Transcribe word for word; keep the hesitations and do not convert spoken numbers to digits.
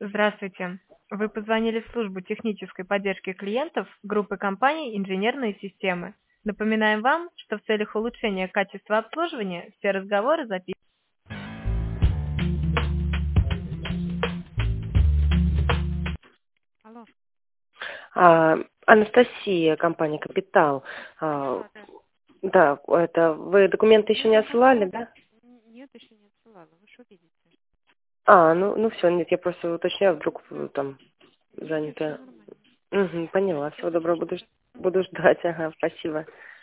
Здравствуйте. Вы позвонили в службу технической поддержки клиентов группы компаний «Инженерные системы». Напоминаем вам, что в целях улучшения качества обслуживания все разговоры записаны. Алло. А, Анастасия, компания «Капитал». А, Да, да. да, это вы документы еще не Я отсылали, отослала. да? Н- Нет, еще не отсылала. Вы что видите? А, ну, ну все, нет, я просто уточняю, вдруг вы Да. там Нет, нет, все занято. нормально. Угу, поняла, Все всего доброго, хорошо. буду, ж- буду ждать, ага, спасибо.